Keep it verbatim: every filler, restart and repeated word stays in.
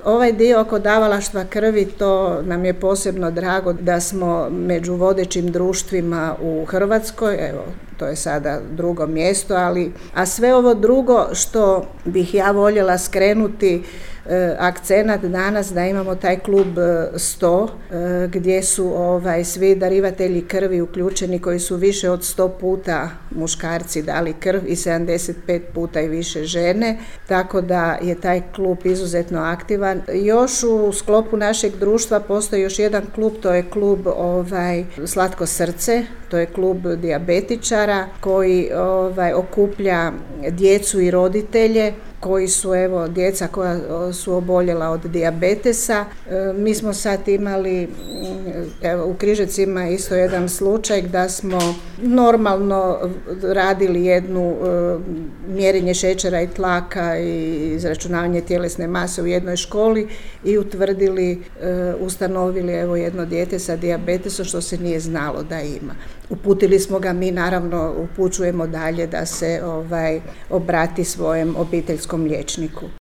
Ovaj dio oko davalaštva krvi, to nam je posebno drago da smo među vodećim društvima u Hrvatskoj, evo, to je sada drugo mjesto, ali a sve ovo drugo što bih ja voljela skrenuti e, akcenat danas da imamo taj klub sto e, gdje su ovaj, svi darivatelji krvi uključeni koji su više od sto puta muškarci dali krv i sedamdeset pet puta i više žene, tako da je taj klub izuzetno aktivan. Još u sklopu našeg društva postoji još jedan klub, to je klub ovaj, Slatko srce, to je klub dijabetičara koji ovaj, okuplja djecu i roditelje koji su, evo, djeca koja su oboljela od dijabetesa. E, mi smo sad imali, evo, u Križevcima isto jedan slučaj da smo normalno radili jednu e, mjerenje šećera i tlaka i izračunavanje tjelesne mase u jednoj školi i utvrdili, e, ustanovili, evo, jedno dijete sa dijabetesom što se nije znalo da ima. Uputili smo ga, mi naravno upućujemo dalje da se ovaj, obrati svojem obiteljskom liječniku.